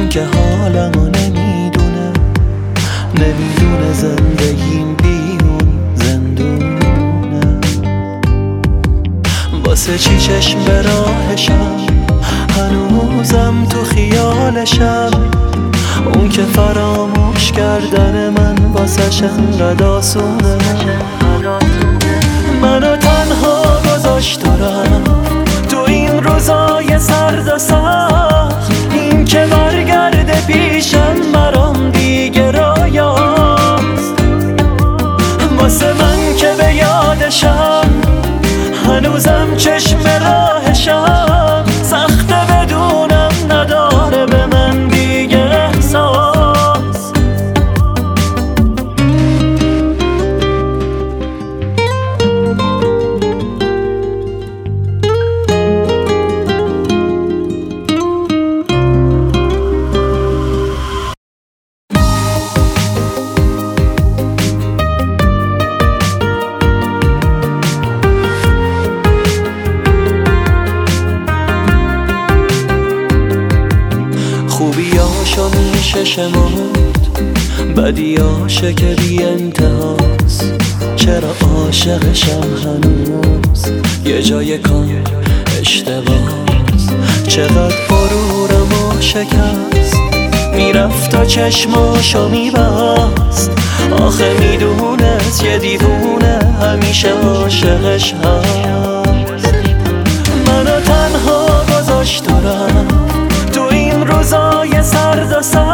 که حالمو نمیدونه زندگیم بیرون زندونه. واسه چی چشم به راهشم، هنوزم تو خیالشم. اون که فراموش کردن من واسه انقدر آسونه. منو تنها گذاشت و رفت تو این روزای سرد و سخت. این که برگرده پیشم برام دیگه رویاست. واسه من که به یادشم، هنوزم چشم راهشم. سخته بدونم نداره به من دیگه احساس. خوبیاشو میشه شمرد، بدیاشه که بی انتهاست. چرا عاشقشم هنوز یه جای کار اشتباهست. چقدر غرورمو شکست، میرفت تا چشماشو میبست. آخه میدونست یه دیوونه همیشه عاشقش هست. منو تنها گذاشت و رفت تو این روزای سرد و سخت.